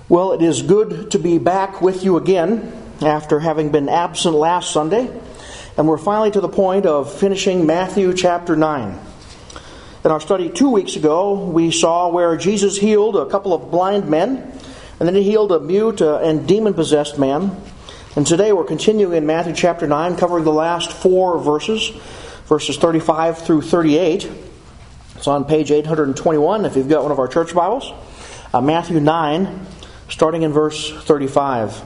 Well, it is good to be back with you again after having been absent last Sunday. And we're finally to the point of finishing Matthew chapter 9. In our study 2 weeks ago, we saw where Jesus healed a couple of blind men, and then he healed a mute and demon-possessed man. And today we're continuing in Matthew chapter 9, covering the last 4 verses 35 through 38. It's on page 821 if you've got one of our church Bibles. Matthew 9, starting in verse 35.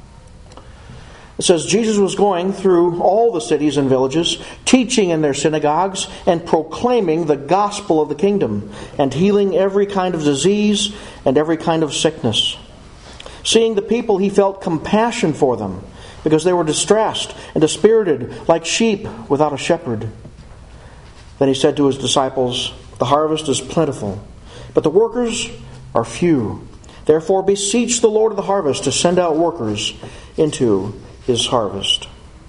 It says, Jesus was going through all the cities and villages, teaching in their synagogues and proclaiming the gospel of the kingdom, and healing every kind of disease and every kind of sickness. Seeing the people, he felt compassion for them, because they were distressed and dispirited like sheep without a shepherd. Then he said to his disciples, "The harvest is plentiful, but the workers are few. Therefore beseech the Lord of the harvest to send out workers into his harvest."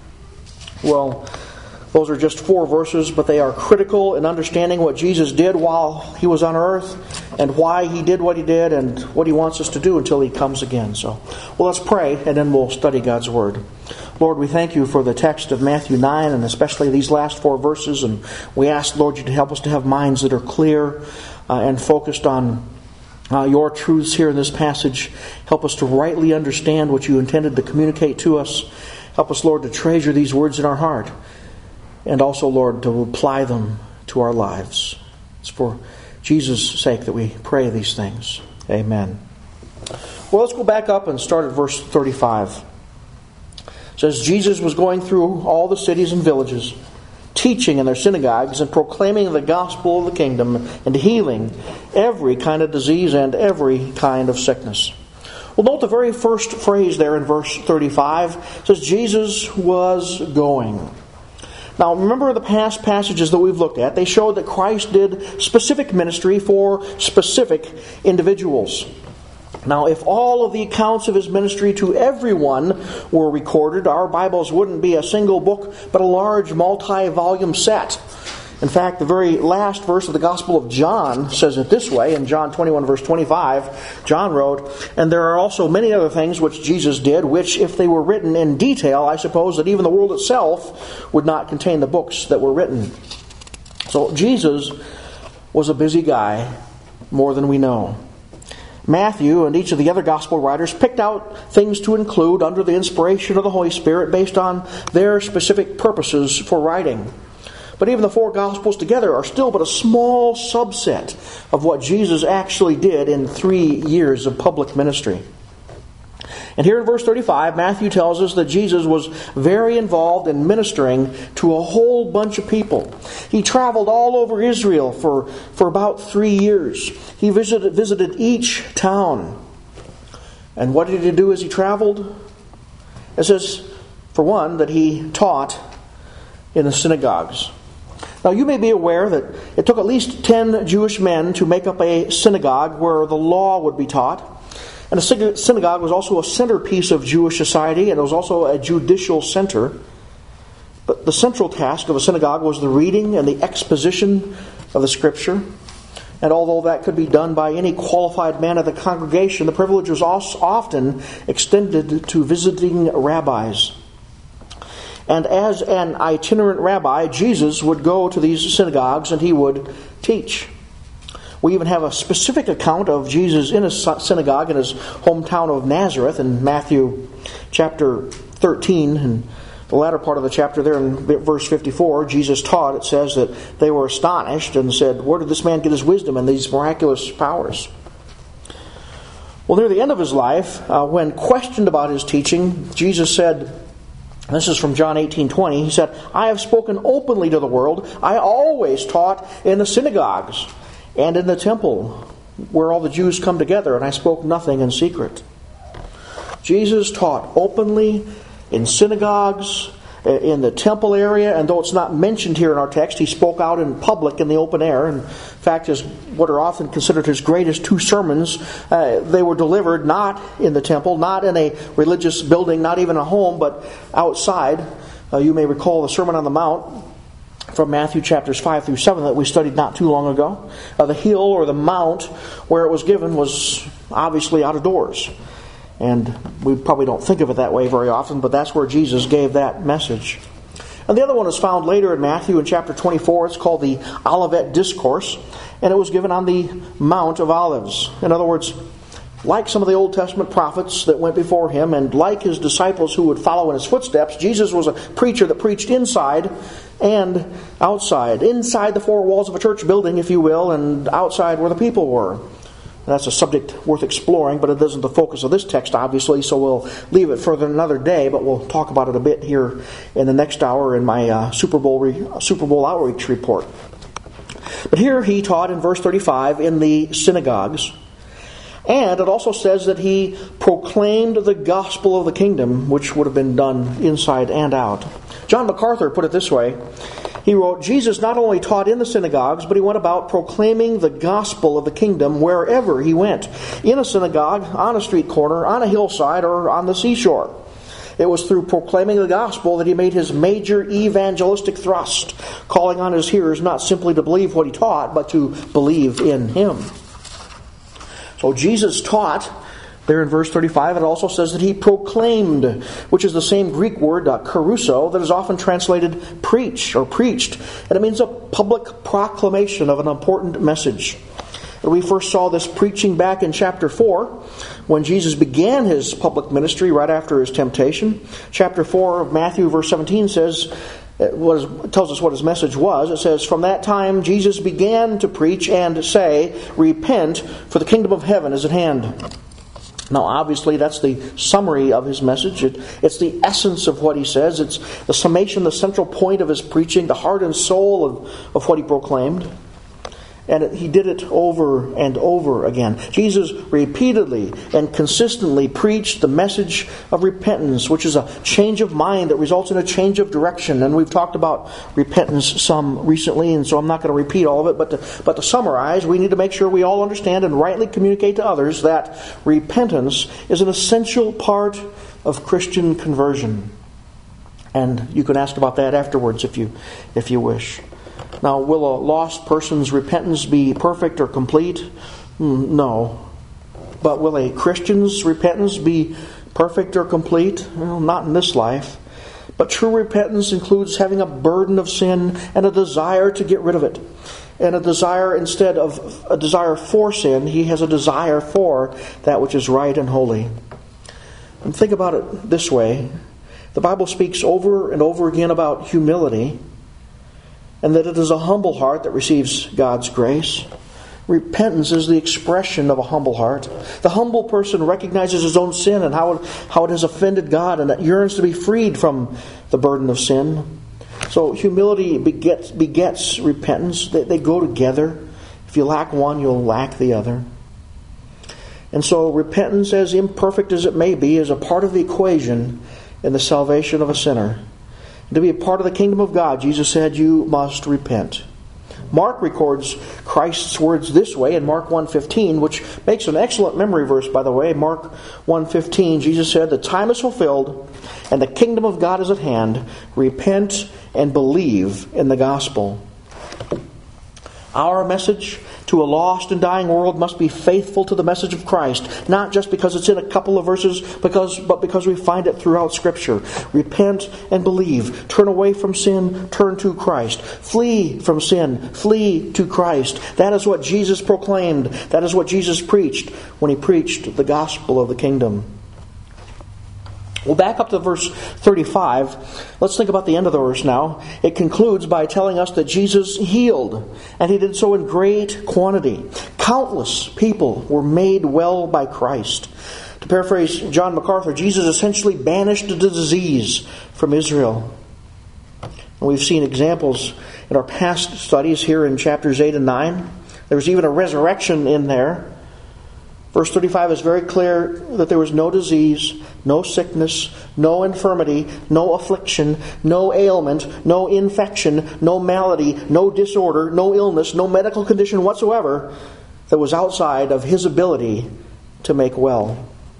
Well, those are just 4 verses, but they are critical in understanding what Jesus did while he was on earth, and why he did what he did, and what he wants us to do until he comes again. So, well, let's pray, and then we'll study God's Word. Lord, we thank you for the text of Matthew 9, and especially these last 4 verses, and we ask, Lord, you to help us to have minds that are clear and focused on your truths here in this passage. Help us to rightly understand what you intended to communicate to us. Help us, Lord, to treasure these words in our heart. And also, Lord, to apply them to our lives. It's for Jesus' sake that we pray these things. Amen. Well, let's go back up and start at verse 35. It says, Jesus was going through all the cities and villages, teaching in their synagogues and proclaiming the gospel of the kingdom and healing every kind of disease and every kind of sickness. Well, note the very first phrase there in verse 35. It says, Jesus was going. Now, remember the past passages that we've looked at. They showed that Christ did specific ministry for specific individuals. Now, if all of the accounts of his ministry to everyone were recorded, our Bibles wouldn't be a single book, but a large multi-volume set. In fact, the very last verse of the Gospel of John says it this way. In John 21, verse 25, John wrote, "And there are also many other things which Jesus did, which, if they were written in detail, I suppose that even the world itself would not contain the books that were written." So Jesus was a busy guy, more than we know. Matthew and each of the other gospel writers picked out things to include under the inspiration of the Holy Spirit based on their specific purposes for writing. But even the 4 gospels together are still but a small subset of what Jesus actually did in 3 years of public ministry. And here in verse 35, Matthew tells us that Jesus was very involved in ministering to a whole bunch of people. He traveled all over Israel for about 3 years. He visited each town. And what did he do as he traveled? It says, for one, that he taught in the synagogues. Now, you may be aware that it took at least 10 Jewish men to make up a synagogue where the law would be taught. And a synagogue was also a centerpiece of Jewish society, and it was also a judicial center. But the central task of a synagogue was the reading and the exposition of the Scripture. And although that could be done by any qualified man of the congregation, the privilege was also often extended to visiting rabbis. And as an itinerant rabbi, Jesus would go to these synagogues and he would teach. We even have a specific account of Jesus in a synagogue in his hometown of Nazareth in Matthew chapter 13. And the latter part of the chapter there in verse 54, Jesus taught, it says that they were astonished and said, "Where did this man get his wisdom and these miraculous powers?" Well, near the end of his life, when questioned about his teaching, Jesus said, this is from John 18:20, he said, "I have spoken openly to the world. I always taught in the synagogues and in the temple where all the Jews come together, and I spoke nothing in secret." Jesus taught openly in synagogues, in the temple area, and though it's not mentioned here in our text, he spoke out in public in the open air. In fact, what are often considered his greatest 2 sermons, they were delivered not in the temple, not in a religious building, not even a home, but outside. You may recall the Sermon on the Mount from Matthew chapters 5 through 7 that we studied not too long ago. The hill or the mount where it was given was obviously out of doors. And we probably don't think of it that way very often, but that's where Jesus gave that message. And the other one is found later in Matthew in chapter 24. It's called the Olivet Discourse, and it was given on the Mount of Olives. In other words, like some of the Old Testament prophets that went before him, and like his disciples who would follow in his footsteps, Jesus was a preacher that preached inside and outside. Inside the four walls of a church building, if you will, and outside where the people were. That's a subject worth exploring, but it isn't the focus of this text, obviously, so we'll leave it for another day, but we'll talk about it a bit here in the next hour in my Super Bowl outreach report. But here he taught in verse 35 in the synagogues. And it also says that he proclaimed the gospel of the kingdom, which would have been done inside and out. John MacArthur put it this way. He wrote, Jesus not only taught in the synagogues, but he went about proclaiming the gospel of the kingdom wherever he went. In a synagogue, on a street corner, on a hillside, or on the seashore. It was through proclaiming the gospel that he made his major evangelistic thrust, calling on his hearers not simply to believe what he taught, but to believe in him. So Jesus taught. There in verse 35, it also says that he proclaimed, which is the same Greek word, kerusso, that is often translated preach or preached. And it means a public proclamation of an important message. And we first saw this preaching back in chapter 4, when Jesus began his public ministry right after his temptation. Chapter 4 of Matthew, verse 17 tells us what his message was. It says, "From that time Jesus began to preach and say, 'Repent, for the kingdom of heaven is at hand.'" Now, obviously, that's the summary of his message. It's the essence of what he says. It's the summation, the central point of his preaching, the heart and soul of what he proclaimed. And he did it over and over again. Jesus repeatedly and consistently preached the message of repentance, which is a change of mind that results in a change of direction. And we've talked about repentance some recently, and so I'm not going to repeat all of it. But to summarize, we need to make sure we all understand and rightly communicate to others that repentance is an essential part of Christian conversion. And you can ask about that afterwards if you wish. Now, will a lost person's repentance be perfect or complete? No. But will a Christian's repentance be perfect or complete? Well, not in this life. But true repentance includes having a burden of sin and a desire to get rid of it. And a desire, instead of a desire for sin, he has a desire for that which is right and holy. And think about it this way. The Bible speaks over and over again about humility, and that it is a humble heart that receives God's grace. Repentance is the expression of a humble heart. The humble person recognizes his own sin and how it has offended God, and it yearns to be freed from the burden of sin. So humility begets repentance. They go together. If you lack one, you'll lack the other. And so repentance, as imperfect as it may be, is a part of the equation in the salvation of a sinner. To be a part of the kingdom of God, Jesus said, you must repent. Mark records Christ's words this way in Mark 1:15, which makes an excellent memory verse, by the way. Mark 1:15, Jesus said, "The time is fulfilled, and the kingdom of God is at hand. Repent and believe in the gospel." Our message to a lost and dying world must be faithful to the message of Christ, not just because it's in a couple of verses, but because we find it throughout Scripture. Repent and believe. Turn away from sin, turn to Christ. Flee from sin, flee to Christ. That is what Jesus proclaimed. That is what Jesus preached when he preached the gospel of the kingdom. We'll back up to verse 35. Let's think about the end of the verse now. It concludes by telling us that Jesus healed, and he did so in great quantity. Countless people were made well by Christ. To paraphrase John MacArthur, Jesus essentially banished the disease from Israel. And we've seen examples in our past studies here in chapters 8 and 9. There was even a resurrection in there. Verse 35 is very clear that there was no disease, no sickness, no infirmity, no affliction, no ailment, no infection, no malady, no disorder, no illness, no medical condition whatsoever that was outside of his ability to make well.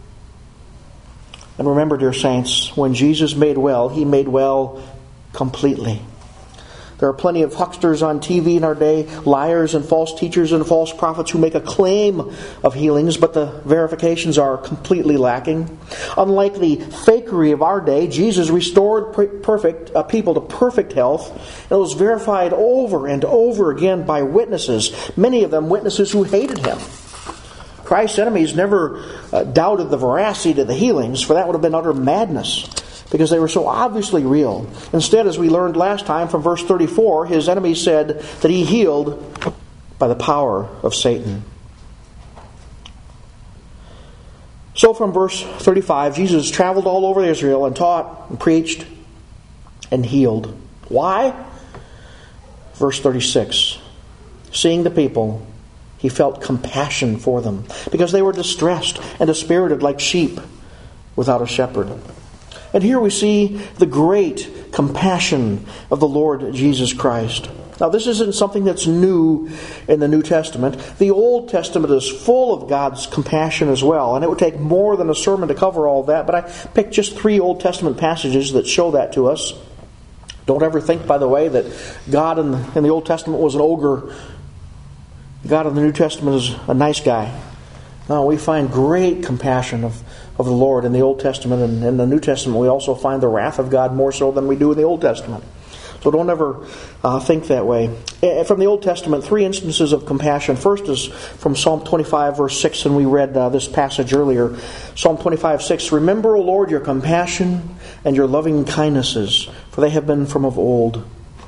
And remember, dear saints, when Jesus made well, he made well completely. There are plenty of hucksters on TV in our day, liars and false teachers and false prophets who make a claim of healings, but the verifications are completely lacking. Unlike the fakery of our day, Jesus restored people to perfect health, and it was verified over and over again by witnesses, many of them witnesses who hated him. Christ's enemies never doubted the veracity of the healings, for that would have been utter madness, because they were so obviously real. Instead, as we learned last time from verse 34, his enemies said that he healed by the power of Satan. So from verse 35, Jesus traveled all over Israel and taught and preached and healed. Why? Verse 36, seeing the people, he felt compassion for them, because they were distressed and dispirited like sheep without a shepherd. And here we see the great compassion of the Lord Jesus Christ. Now, this isn't something that's new in the New Testament. The Old Testament is full of God's compassion as well, and it would take more than a sermon to cover all of that, but I picked just 3 Old Testament passages that show that to us. Don't ever think, by the way, that God in the Old Testament was an ogre. God in the New Testament is a nice guy. No, we find great compassion of the Lord in the Old Testament, and in the New Testament we also find the wrath of God more so than we do in the Old Testament. So don't ever think that way. From the Old Testament, 3 instances of compassion. First is from Psalm 25, verse 6, and we read this passage earlier. Psalm 25, 6, remember, O Lord, your compassion and your loving kindnesses, for they have been from of old.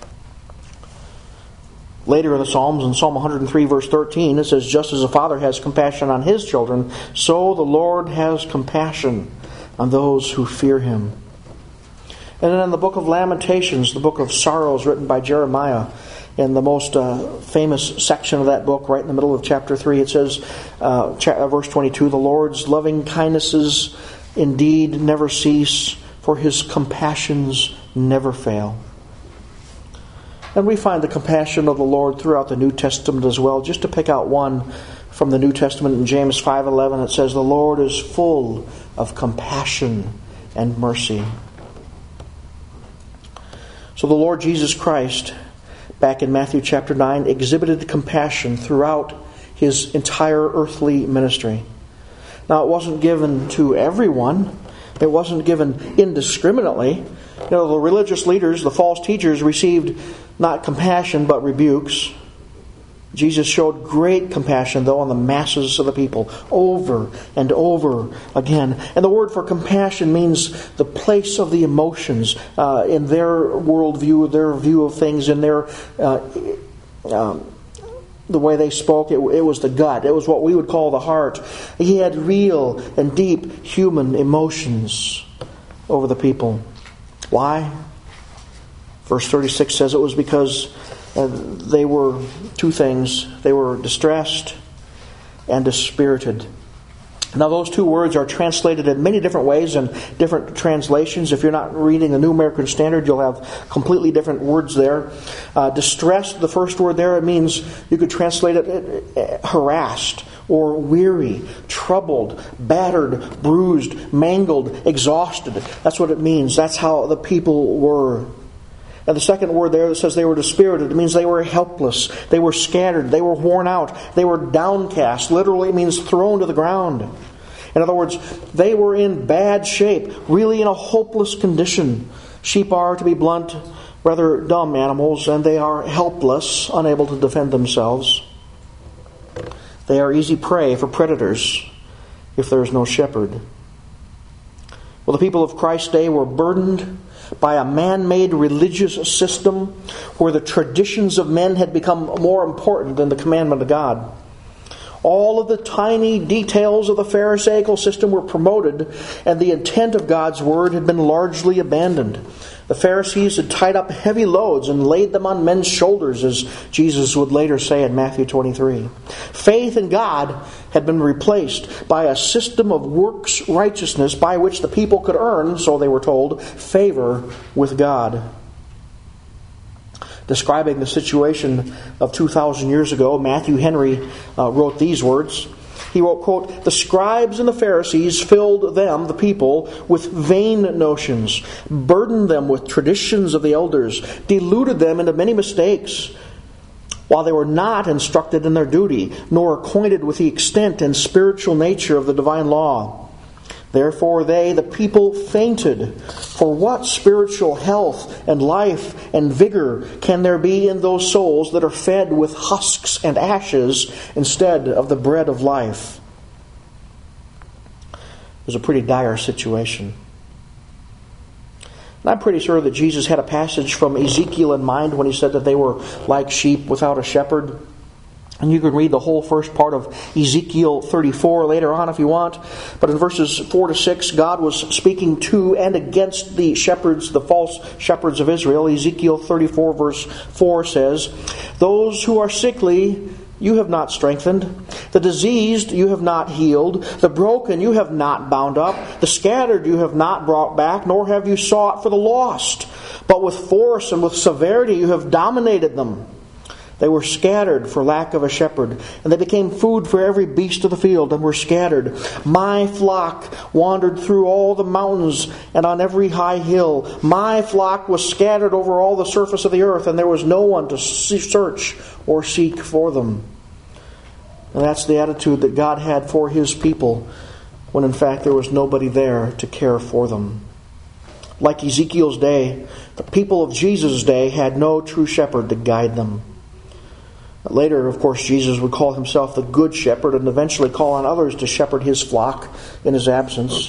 Later in the Psalms, in Psalm 103, verse 13, it says, just as a father has compassion on his children, so the Lord has compassion on those who fear him. And then in the book of Lamentations, the book of sorrows written by Jeremiah, in the most famous section of that book, right in the middle of chapter 3, it says, verse 22, the Lord's loving kindnesses indeed never cease, for his compassions never fail. And we find the compassion of the Lord throughout the New Testament as well. Just to pick out one from the New Testament, in James 5:11, it says, the Lord is full of compassion and mercy. So the Lord Jesus Christ, back in Matthew chapter 9, exhibited compassion throughout his entire earthly ministry. Now, it wasn't given to everyone. It wasn't given indiscriminately. The religious leaders, the false teachers, received not compassion but rebukes. Jesus showed great compassion, though, on the masses of the people over and over again. And the word for compassion means the place of the emotions in their worldview, their view of things, in their the way they spoke. It was the gut. It was what we would call the heart. He had real and deep human emotions over the people. Why? Verse 36 says it was because they were 2 things. They were distressed and dispirited. Now, those 2 words are translated in many different ways in different translations. If you're not reading the New American Standard, you'll have completely different words there. Distressed, the first word there, it means you could translate it harassed or weary, troubled, battered, bruised, mangled, exhausted. That's what it means. That's how the people were. And the second word there that says they were dispirited, it means they were helpless, they were scattered, they were worn out, they were downcast. Literally, it means thrown to the ground. In other words, they were in bad shape, really in a hopeless condition. Sheep are, to be blunt, rather dumb animals, and they are helpless, unable to defend themselves. They are easy prey for predators if there is no shepherd. Well, the people of Christ's day were burdened by a man-made religious system where the traditions of men had become more important than the commandment of God. All of the tiny details of the Pharisaical system were promoted, and the intent of God's word had been largely abandoned. The Pharisees had tied up heavy loads and laid them on men's shoulders, as Jesus would later say in Matthew 23. Faith in God had been replaced by a system of works righteousness by which the people could earn, so they were told, favor with God. Describing the situation of 2,000 years ago, Matthew Henry wrote these words. He wrote, quote, "The scribes and the Pharisees filled them," the people, "with vain notions, burdened them with traditions of the elders, deluded them into many mistakes, while they were not instructed in their duty, nor acquainted with the extent and spiritual nature of the divine law. Therefore they, the people, fainted. For what spiritual health and life and vigor can there be in those souls that are fed with husks and ashes instead of the bread of life?" It was a pretty dire situation. And I'm pretty sure that Jesus had a passage from Ezekiel in mind when he said that they were like sheep without a shepherd. And you can read the whole first part of Ezekiel 34 later on if you want. But in verses 4 to 6, God was speaking to and against the shepherds, the false shepherds of Israel. Ezekiel 34 verse 4 says, "Those who are sickly you have not strengthened. The diseased you have not healed. The broken you have not bound up. The scattered you have not brought back, nor have you sought for the lost. But with force and with severity you have dominated them. They were scattered for lack of a shepherd, and they became food for every beast of the field, and were scattered. My flock wandered through all the mountains and on every high hill. My flock was scattered over all the surface of the earth, and there was no one to search or seek for them." And that's the attitude that God had for His people, when in fact there was nobody there to care for them. Like Ezekiel's day, the people of Jesus' day had no true shepherd to guide them. Later, of course, Jesus would call Himself the Good Shepherd and eventually call on others to shepherd His flock in His absence.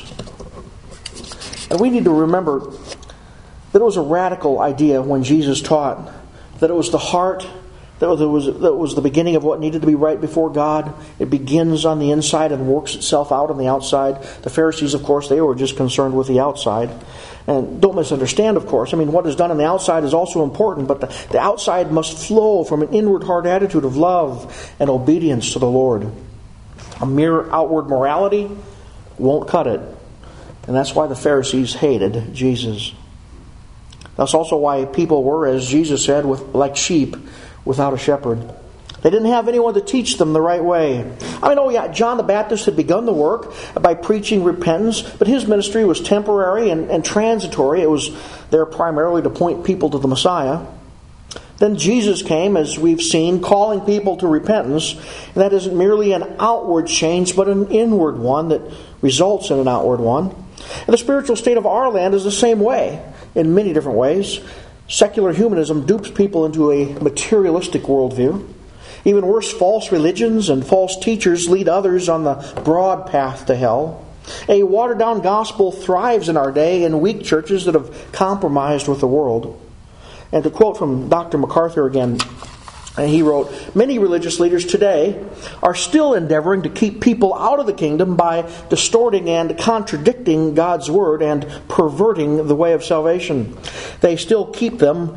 And we need to remember that it was a radical idea when Jesus taught that it was the heart that was the beginning of what needed to be right before God. It begins on the inside and works itself out on the outside. The Pharisees, of course, they were just concerned with the outside. And don't misunderstand, of course. I mean, what is done on the outside is also important, but the outside must flow from an inward heart attitude of love and obedience to the Lord. A mere outward morality won't cut it. And that's why the Pharisees hated Jesus. That's also why people were, as Jesus said, like sheep without a shepherd. They didn't have anyone to teach them the right way. I mean, John the Baptist had begun the work by preaching repentance, but his ministry was temporary and transitory. It was there primarily to point people to the Messiah. Then Jesus came, as we've seen, calling people to repentance. And that isn't merely an outward change, but an inward one that results in an outward one. And the spiritual state of our land is the same way, in many different ways. Secular humanism dupes people into a materialistic worldview. Even worse, false religions and false teachers lead others on the broad path to hell. A watered-down gospel thrives in our day in weak churches that have compromised with the world. And to quote from Dr. MacArthur again, he wrote, "Many religious leaders today are still endeavoring to keep people out of the kingdom by distorting and contradicting God's word and perverting the way of salvation. They still keep them,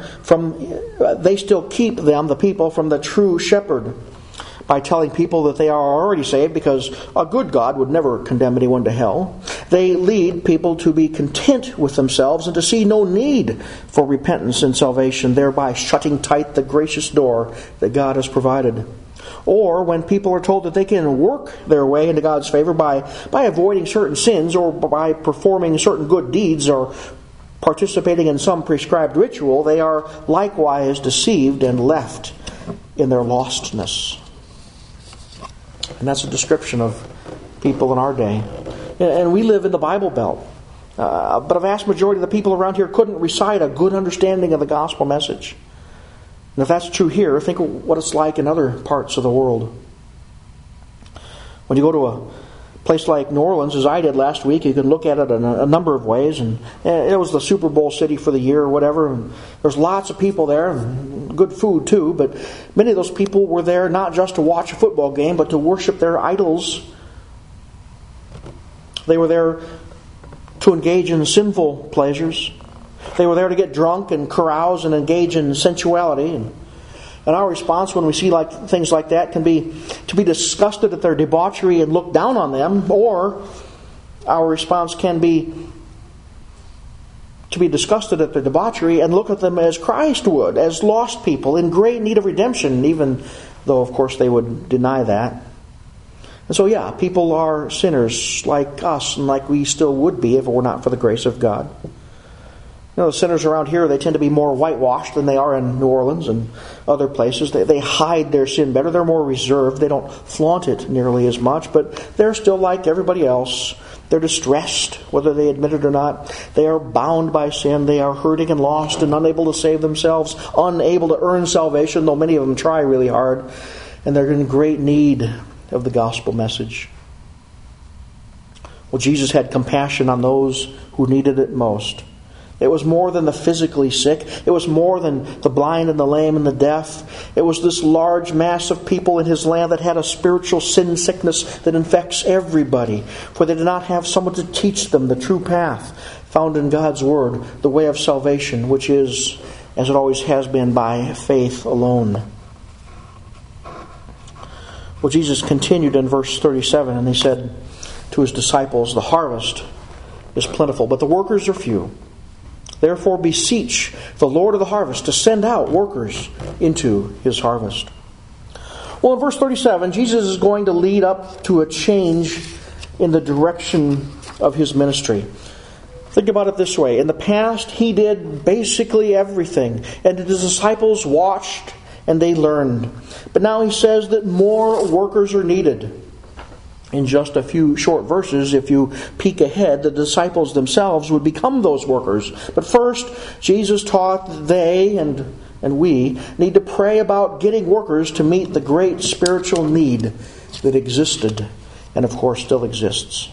the people, from the true shepherd by telling people that they are already saved because a good God would never condemn anyone to hell. They lead people to be content with themselves and to see no need for repentance and salvation, thereby shutting tight the gracious door that God has provided. Or when people are told that they can work their way into God's favor by avoiding certain sins or by performing certain good deeds or participating in some prescribed ritual, they are likewise deceived and left in their lostness." And that's a description of people in our day. And we live in the Bible Belt. But a vast majority of the people around here couldn't recite a good understanding of the gospel message. And if that's true here, think of what it's like in other parts of the world. When you go to a place like New Orleans, as I did last week, you can look at it in a number of ways. And it was the Super Bowl city for the year or whatever. And there's lots of people there, and good food too. But many of those people were there not just to watch a football game, but to worship their idols. They were there to engage in sinful pleasures. They were there to get drunk and carouse and engage in sensuality. And our response when we see things like that can be to be disgusted at their debauchery and look down on them, or our response can be to be disgusted at their debauchery and look at them as Christ would, as lost people in great need of redemption, even though, of course, they would deny that. And so, yeah, people are sinners like us and like we still would be if it were not for the grace of God. The sinners around here, they tend to be more whitewashed than they are in New Orleans and other places. They hide their sin better. They're more reserved. They don't flaunt it nearly as much, but they're still like everybody else. They're distressed, whether they admit it or not. They are bound by sin. They are hurting and lost and unable to save themselves, unable to earn salvation, though many of them try really hard. And they're in great need of the gospel message. Well, Jesus had compassion on those who needed it most. It was more than the physically sick. It was more than the blind and the lame and the deaf. It was this large mass of people in His land that had a spiritual sin sickness that infects everybody. For they did not have someone to teach them the true path found in God's Word, the way of salvation, which is, as it always has been, by faith alone. Well, Jesus continued in verse 37, and He said to His disciples, "The harvest is plentiful, but the workers are few. Therefore beseech the Lord of the harvest to send out workers into His harvest." Well, in verse 37, Jesus is going to lead up to a change in the direction of His ministry. Think about it this way. In the past, He did basically everything, and His disciples watched and they learned. But now He says that more workers are needed. In just a few short verses, if you peek ahead, the disciples themselves would become those workers. But first, Jesus taught that they and we need to pray about getting workers to meet the great spiritual need that existed and, of course, still exists.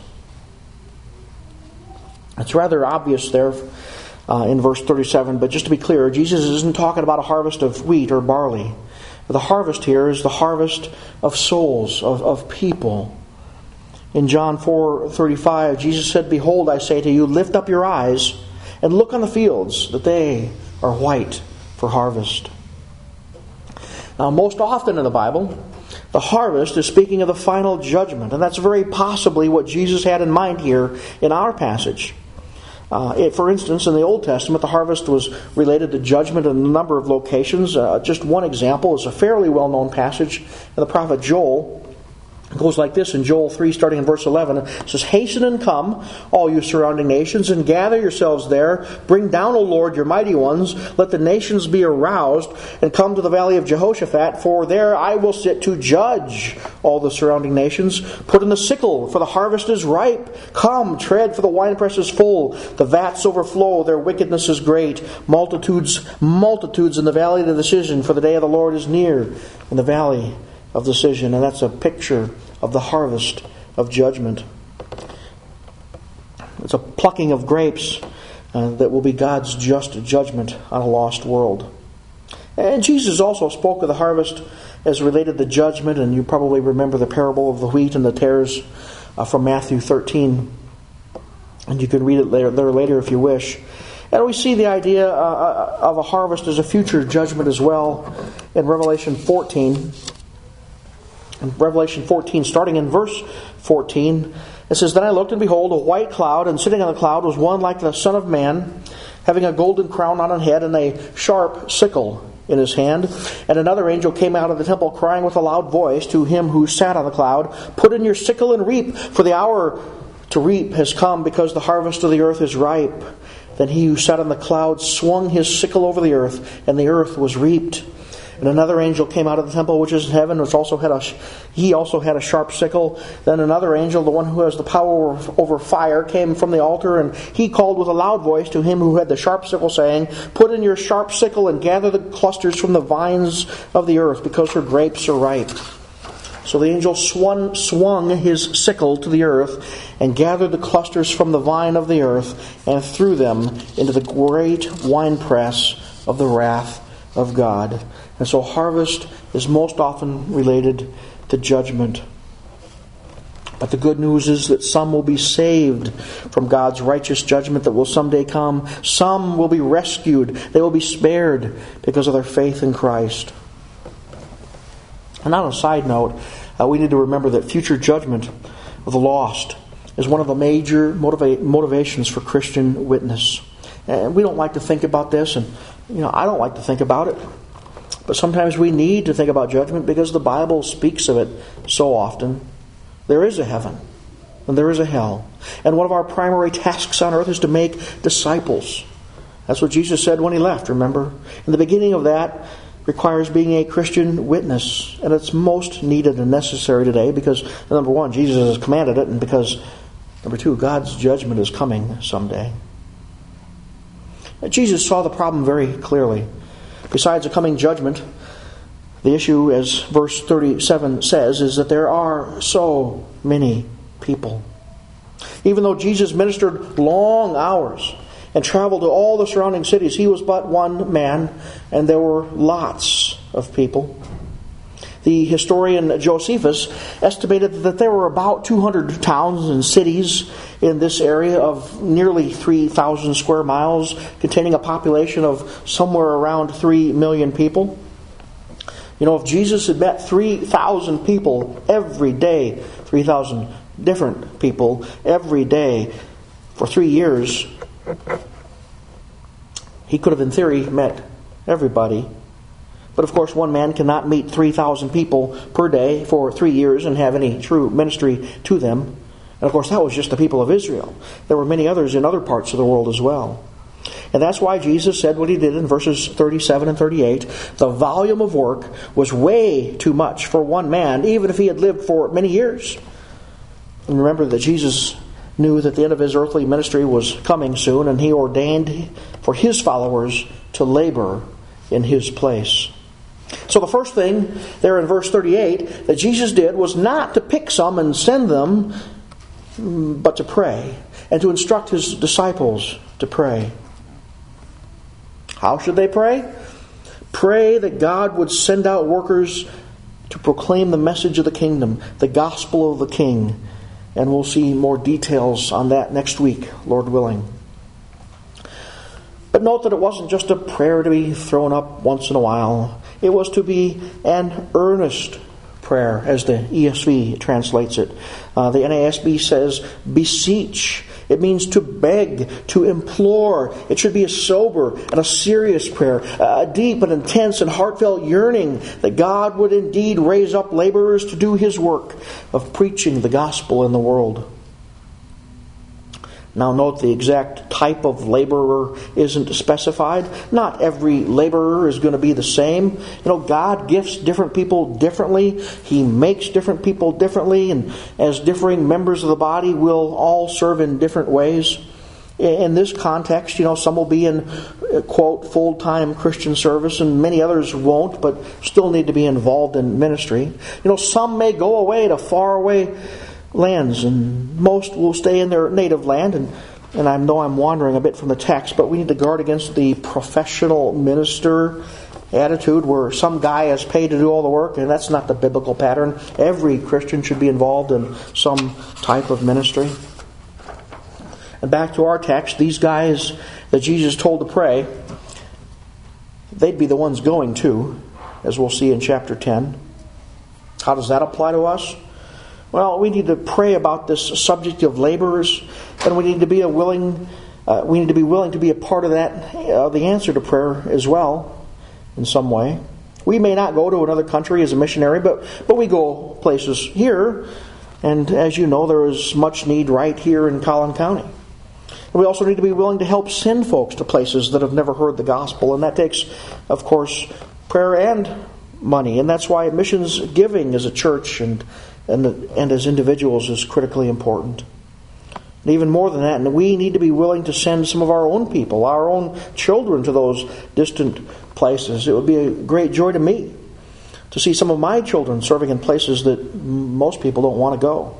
It's rather obvious there in verse 37, but just to be clear, Jesus isn't talking about a harvest of wheat or barley. The harvest here is the harvest of souls, of people. In John 4:35, Jesus said, "Behold, I say to you, lift up your eyes and look on the fields, that they are white for harvest." Now, most often in the Bible, the harvest is speaking of the final judgment, and that's very possibly what Jesus had in mind here in our passage. For instance, in the Old Testament, the harvest was related to judgment in a number of locations. Just one example is a fairly well-known passage in the prophet Joel. It goes like this in Joel 3, starting in verse 11. It says, "Hasten and come, all you surrounding nations, and gather yourselves there. Bring down, O Lord, your mighty ones. Let the nations be aroused, and come to the valley of Jehoshaphat, for there I will sit to judge all the surrounding nations. Put in the sickle, for the harvest is ripe. Come, tread, for the winepress is full. The vats overflow, their wickedness is great. Multitudes in the valley of the decision, for the day of the Lord is near in the valley of decision." And that's a picture of the harvest of judgment. It's a plucking of grapes that will be God's just judgment on a lost world. And Jesus also spoke of the harvest as related to judgment, and you probably remember the parable of the wheat and the tares from Matthew 13. And you can read it there later if you wish. And we see the idea of a harvest as a future judgment as well in Revelation 14. In Revelation 14, starting in verse 14, it says, "Then I looked, and behold, a white cloud, and sitting on the cloud was one like the Son of Man, having a golden crown on his head, and a sharp sickle in his hand. And another angel came out of the temple, crying with a loud voice to him who sat on the cloud, Put in your sickle and reap, for the hour to reap has come, because the harvest of the earth is ripe. Then he who sat on the cloud swung his sickle over the earth, and the earth was reaped. And another angel came out of the temple which is in heaven, he also had a sharp sickle. Then another angel, the one who has the power over fire, came from the altar, and he called with a loud voice to him who had the sharp sickle, saying, Put in your sharp sickle and gather the clusters from the vines of the earth, because her grapes are ripe. So the angel swung his sickle to the earth and gathered the clusters from the vine of the earth and threw them into the great winepress of the wrath of God. And so harvest is most often related to judgment. But the good news is that some will be saved from God's righteous judgment that will someday come. Some will be rescued. They will be spared because of their faith in Christ. And on a side note, we need to remember that future judgment of the lost is one of the major motivations for Christian witness. And we don't like to think about this, and I don't like to think about it. But sometimes we need to think about judgment because the Bible speaks of it so often. There is a heaven and there is a hell. And one of our primary tasks on earth is to make disciples. That's what Jesus said when He left, remember? And the beginning of that requires being a Christian witness. And it's most needed and necessary today because, number one, Jesus has commanded it, and because, number two, God's judgment is coming someday. Jesus saw the problem very clearly. Besides the coming judgment, the issue, as verse 37 says, is that there are so many people. Even though Jesus ministered long hours and traveled to all the surrounding cities, He was but one man, and there were lots of people. The historian Josephus estimated that there were about 200 towns and cities in this area of nearly 3,000 square miles, containing a population of somewhere around 3 million people. You know, if Jesus had met 3,000 people every day, 3,000 different people every day for 3 years, He could have, in theory, met everybody. But of course, one man cannot meet 3,000 people per day for 3 years and have any true ministry to them. And of course, that was just the people of Israel. There were many others in other parts of the world as well. And that's why Jesus said what He did in verses 37 and 38. The volume of work was way too much for one man, even if he had lived for many years. And remember that Jesus knew that the end of His earthly ministry was coming soon, and He ordained for His followers to labor in His place. So the first thing there in verse 38 that Jesus did was not to pick some and send them, but to pray, and to instruct His disciples to pray. How should they pray? Pray that God would send out workers to proclaim the message of the kingdom, the gospel of the King. And we'll see more details on that next week, Lord willing. But note that it wasn't just a prayer to be thrown up once in a while. It was to be an earnest prayer, as the ESV translates it. The NASB says, beseech. It means to beg, to implore. It should be a sober and a serious prayer, a deep and intense and heartfelt yearning that God would indeed raise up laborers to do His work of preaching the gospel in the world. Now note the exact type of laborer isn't specified. Not every laborer is going to be the same. You know, God gifts different people differently. He makes different people differently. And as differing members of the body will all serve in different ways. In this context, you know, some will be in, quote, full-time Christian service, and many others won't, but still need to be involved in ministry. You know, some may go away to faraway lands, and most will stay in their native land. And I know I'm wandering a bit from the text, but we need to guard against the professional minister attitude where some guy is paid to do all the work, and that's not the biblical pattern. Every Christian should be involved in some type of ministry. And back to our text, these guys that Jesus told to pray, they'd be the ones going to, as we'll see in chapter 10. How does that apply to us? Well, we need to pray about this subject of laborers, and we need to be willing to be a part of that, the answer to prayer as well, in some way. We may not go to another country as a missionary, but we go places here, and as you know, there is much need right here in Collin County. And we also need to be willing to help send folks to places that have never heard the gospel, and that takes, of course, prayer and money, and that's why missions giving as a church and as individuals is critically important. And even more than that, and we need to be willing to send some of our own people, our own children, to those distant places. It would be a great joy to me to see some of my children serving in places that most people don't want to go.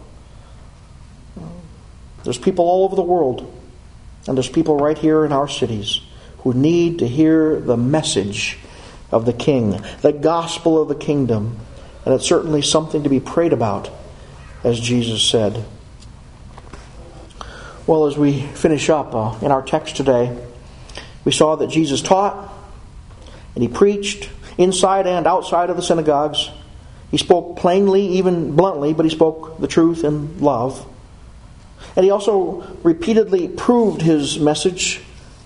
There's people all over the world, and there's people right here in our cities who need to hear the message of the King, the gospel of the kingdom. And it's certainly something to be prayed about, as Jesus said. Well, as we finish up in our text today, we saw that Jesus taught and He preached inside and outside of the synagogues. He spoke plainly, even bluntly, but He spoke the truth in love. And He also repeatedly proved His message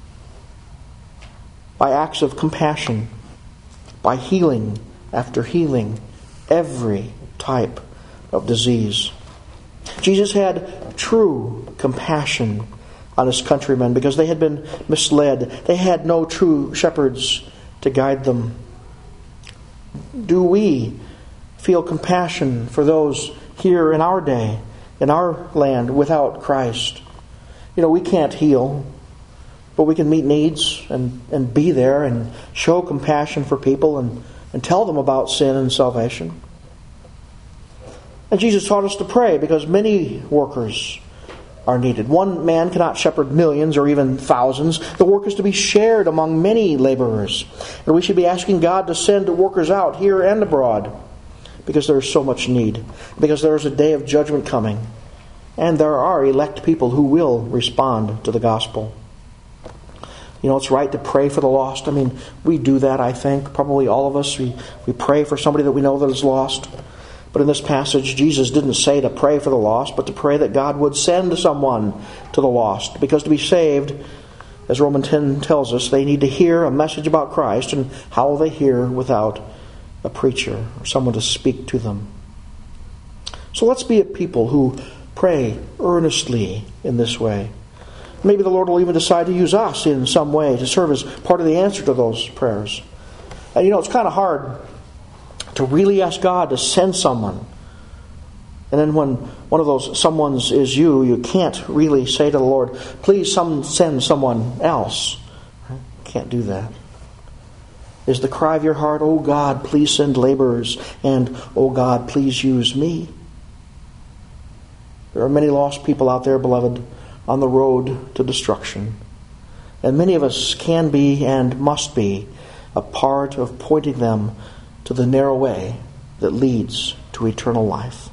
by acts of compassion, by healing after healing every type of disease. Jesus had true compassion on his countrymen because they had been misled. They had no true shepherds to guide them. Do we feel compassion for those here in our day, in our land, without Christ? We can't heal, but we can meet needs and be there and show compassion for people and tell them about sin and salvation. And Jesus taught us to pray because many workers are needed. One man cannot shepherd millions or even thousands. The work is to be shared among many laborers. And we should be asking God to send workers out here and abroad because there is so much need. Because there is a day of judgment coming. And there are elect people who will respond to the gospel. It's right to pray for the lost. We do that, I think. Probably all of us. We pray for somebody that we know that is lost. But in this passage, Jesus didn't say to pray for the lost, but to pray that God would send someone to the lost. Because to be saved, as Romans 10 tells us, they need to hear a message about Christ. And how will they hear without a preacher or someone to speak to them? So let's be a people who pray earnestly in this way. Maybe the Lord will even decide to use us in some way to serve as part of the answer to those prayers. And it's kind of hard to really ask God to send someone. And then when one of those someones is you can't really say to the Lord, please send someone else. You can't do that. Is the cry of your heart, oh God, please send laborers, and oh God, please use me? There are many lost people out there, beloved, on the road to destruction. And many of us can be and must be a part of pointing them to the narrow way that leads to eternal life.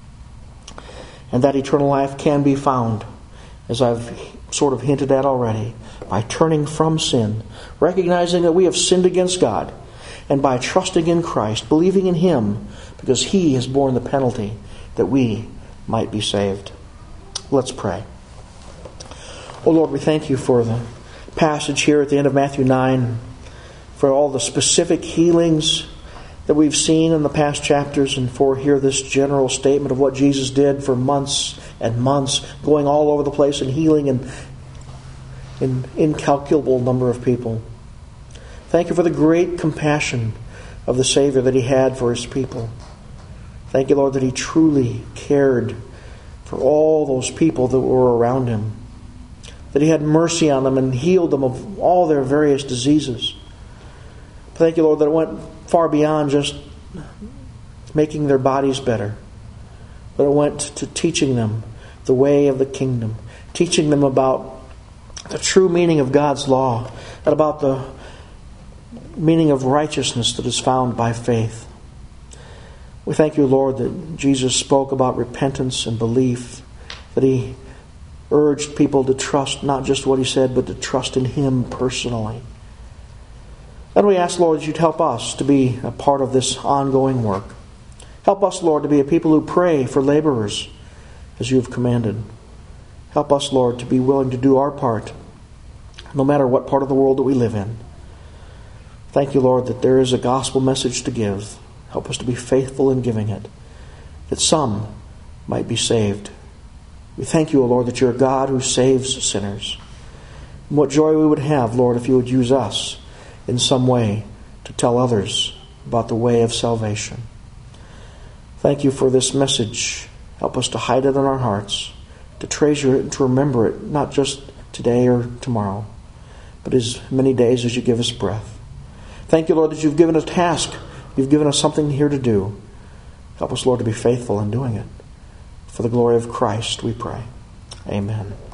And that eternal life can be found, as I've sort of hinted at already, by turning from sin, recognizing that we have sinned against God, and by trusting in Christ, believing in Him, because He has borne the penalty that we might be saved. Let's pray. Oh Lord, we thank You for the passage here at the end of Matthew 9, for all the specific healings that we've seen in the past chapters, and for here this general statement of what Jesus did for months and months, going all over the place and healing an incalculable number of people. Thank You for the great compassion of the Savior that He had for His people. Thank You, Lord, that He truly cared for all those people that were around Him, that He had mercy on them and healed them of all their various diseases. Thank You, Lord, that it went far beyond just making their bodies better, but it went to teaching them the way of the kingdom, teaching them about the true meaning of God's law, and about the meaning of righteousness that is found by faith. We thank You, Lord, that Jesus spoke about repentance and belief, that He urged people to trust not just what He said, but to trust in Him personally. And we ask, Lord, that You'd help us to be a part of this ongoing work. Help us, Lord, to be a people who pray for laborers as You have commanded. Help us, Lord, to be willing to do our part, no matter what part of the world that we live in. Thank You, Lord, that there is a gospel message to give. Help us to be faithful in giving it, that some might be saved. We thank You, O Lord, that You're a God who saves sinners. And what joy we would have, Lord, if You would use us in some way to tell others about the way of salvation. Thank You for this message. Help us to hide it in our hearts, to treasure it and to remember it, not just today or tomorrow, but as many days as You give us breath. Thank You, Lord, that You've given us a task. You've given us something here to do. Help us, Lord, to be faithful in doing it. For the glory of Christ, we pray. Amen.